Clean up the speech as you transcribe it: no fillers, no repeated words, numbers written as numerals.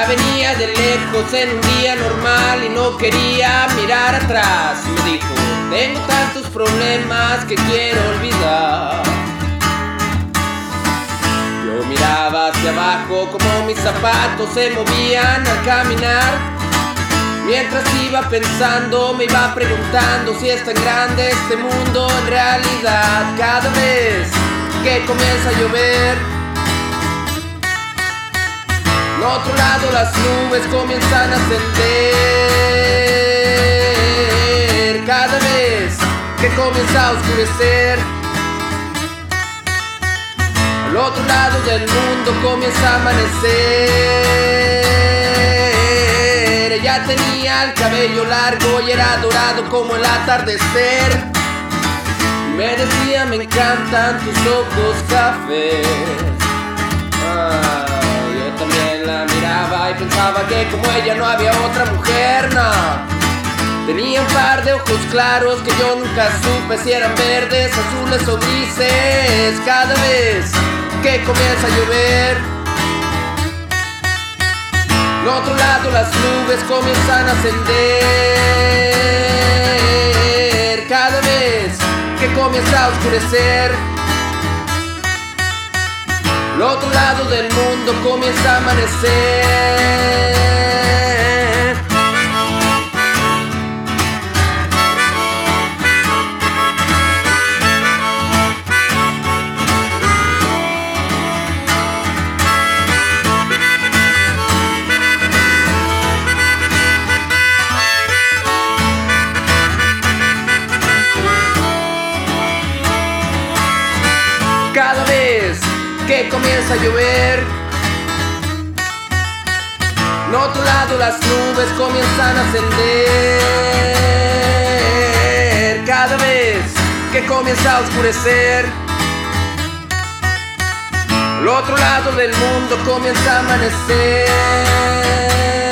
Ya venía de lejos en un día normal y no quería mirar atrás. Me dijo, tengo tantos problemas que quiero olvidar. Yo miraba hacia abajo como mis zapatos se movían al caminar. Mientras iba pensando, me iba preguntando si es tan grande este mundo en realidad. Cada vez que comienza a llover, en otro lado las nubes comienzan a ascender. Cada vez que comienza a oscurecer, al otro lado del mundo comienza a amanecer. Ella tenía el cabello largo y era dorado como el atardecer. Y me decía, me encantan tus ojos cafés. Yo también la miraba y pensaba que como ella no había otra mujer, no. Tenía un par de ojos claros que yo nunca supe si eran verdes, azules o grises. Cada vez que comienza a llover, en otro lado las nubes comienzan a ascender. Cada vez que comienza a oscurecer, al otro lado del mundo comienza a amanecer. Cada vez que comienza a llover, en otro lado las nubes comienzan a ascender. Cada vez que comienza a oscurecer, al otro lado del mundo comienza a amanecer.